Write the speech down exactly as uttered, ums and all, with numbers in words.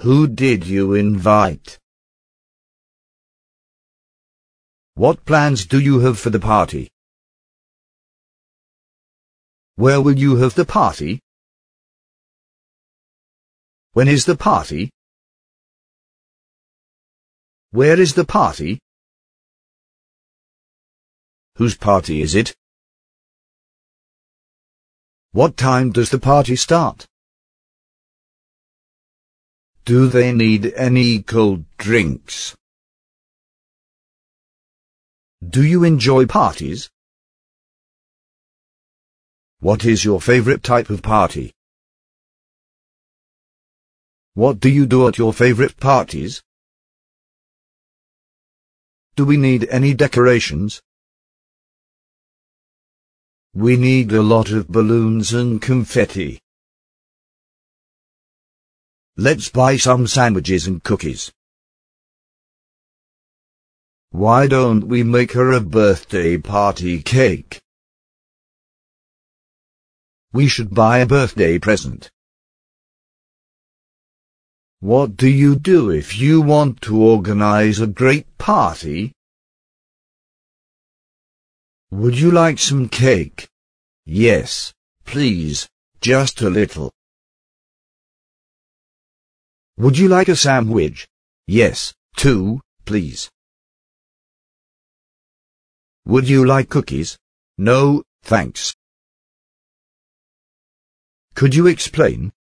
Who did you invite? What plans do you have for the party? Where will you have the party? When is the party? Where is the party? Whose party is it? What time does the party start? Do they need any cold drinks? Do you enjoy parties? What is your favorite type of party? What do you do at your favorite parties? Do we need any decorations? We need a lot of balloons and confetti. Let's buy some sandwiches and cookies. Why don't we make her a birthday party cake? We should buy a birthday present. What do you do if you want to organize a great party? Would you like some cake? Yes, please, just a little. Would you like a sandwich? Yes, two, please. Would you like cookies? No, thanks. Could you explain?